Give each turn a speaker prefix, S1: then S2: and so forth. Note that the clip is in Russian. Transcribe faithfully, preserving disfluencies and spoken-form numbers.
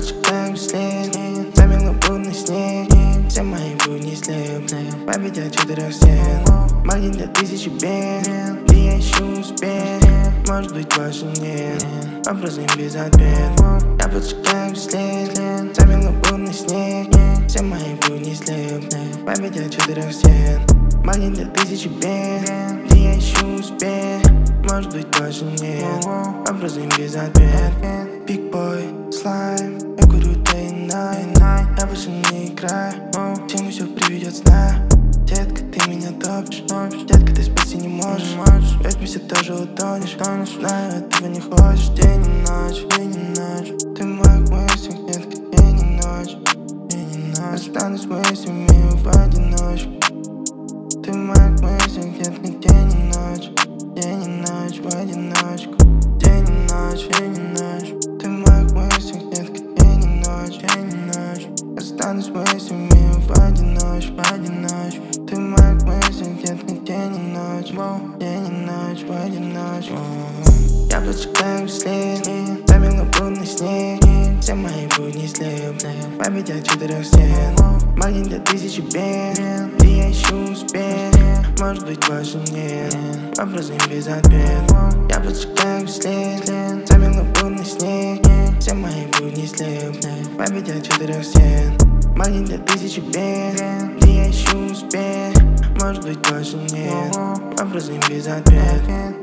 S1: подсчитаю след, замело будный снег. Все мои будни слеп, победя четырех стен. Магнит для тысячи бед, где я ищу успех. Может быть, больше нет, вопросы без ответ. Я подсчитаю след, замело будный снег. Все мои будни слеп, победя четырех стен. Магнит для тысячи бед, где я ищу успех. Может быть, больше нет, вопросы без ответ. Big boy, слайм, я курю day and night. Я больше не играю, всему все приведет сна. Детка, ты меня топишь, детка, ты спасти не можешь. В этмесе тоже утонешь, знаю, этого не хочешь. День и ночь, день и ночь. Ты мой мысли, детка, день и ночь, день и ночь. Останусь мыслями в одиночку. Ты мой мысли, детка, день и ночь, день и ночь, в одиночку. День и ночь, день и ночь. Ты мой мысли, детка, день и ночь, день и ночь. Останусь мыслями в одиночку, в одиночку. Ты мой мысли, детка, день и ночь, день и ночь, в одиночку. Я подсчитаю след, замело будный снег. Все мои будни слеп, победя четырех стен. Магнит для тысячи бед, где я ищу успех. Может быть, больше нет, вопросы без ответ. Я подсчитаю след, замело будный снег. Все мои будни слеп, победя четырех стен. Магнит для тысячи бед, где я ищу успех. Может быть, больше нет, вопросы без ответ.